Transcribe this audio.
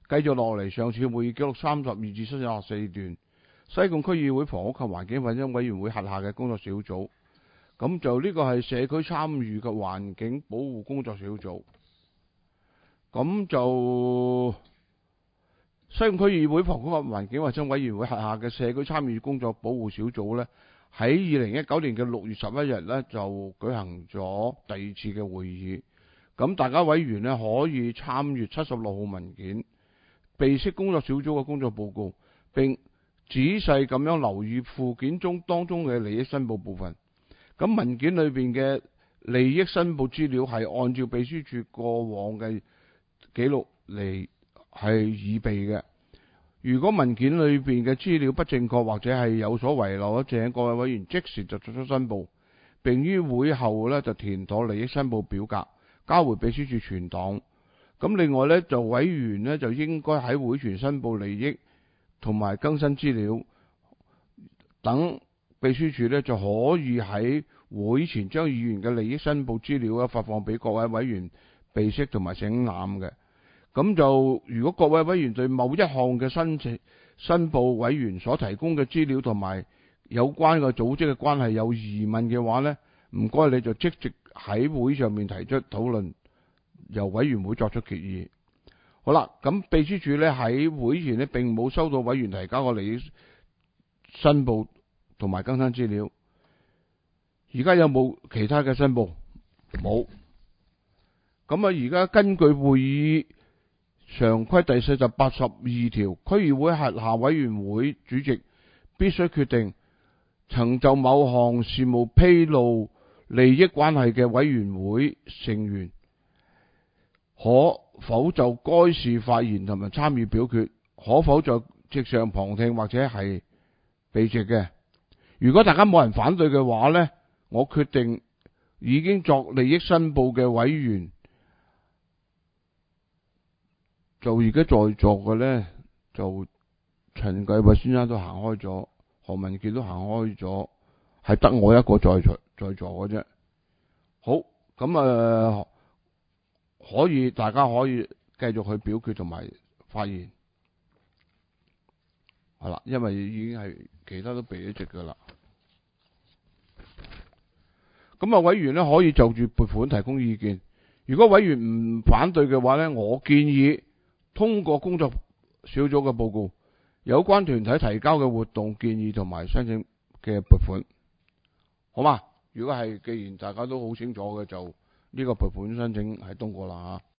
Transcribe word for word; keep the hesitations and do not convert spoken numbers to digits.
繼續落嚟，上次會議記錄三十二至三十四段，西貢區議會房屋及環境衛生委員會轄下嘅工作小組。咁就呢個係社區參與嘅環境保護工作小組。咁就西貢區議會房屋及環境衛生委員會轄下嘅社區參與工作保護小組呢，喺二零一九年嘅六月十一日呢，就舉行咗第二次嘅會議。咁大家委員呢，可以參閱七十六號文件、備悉工作小組嘅工作報告，並仔細咁樣留意附件中當中嘅利益申報部分。咁文件裏邊嘅利益申報資料係按照秘書處過往嘅記錄嚟係擬備嘅。如果文件裏邊嘅資料不正確或者係有所遺漏，請各位委員即時就作出申報，並於會後呢就填妥利益申報表格，交回秘書處存檔。咁另外呢，就委員呢就應該喺會前申報利益同埋更新資料，等秘書處呢就可以喺會前將議員嘅利益申報資料咧發放俾各位委員備悉同埋省覽嘅。咁就如果各位委員對某一項嘅申請申報委員所提供嘅資料同埋有關嘅組織嘅關係有疑問嘅話呢，唔該你就即席喺會上面提出討論，由委員會作出決議。好啦，咁秘書處呢喺會前呢並冇收到委員提交嘅利益申報同埋更新資料。而家有冇其他嘅申報？冇。咁啊，而家根據會議常規第四十八十二條，區議會轄下委員會主席必須決定曾就某項事務披露利益關係嘅委員會成員可否就該事發言同埋參與表決，可否在席上旁聽或者係避席嘅。如果大家冇人反對嘅話呢，我決定已經作利益申報嘅委員，就而家在座嘅呢，就陳繼偉先生都行開咗，何文傑都行開咗，係得我一個在場在座嘅啫。好，咁啊、呃，可以大家可以繼續去表決同埋發言，係啦，因為已經係其他都避咗席噶啦。咁啊，委員咧可以就住撥款提供意見。如果委員唔反對嘅話咧，我建議通過工作小組嘅報告，有關團體提交嘅活動建議同埋申請嘅撥款，好嘛？如果係，既然大家都好清楚嘅，就呢個撥款申請係通過啦吓。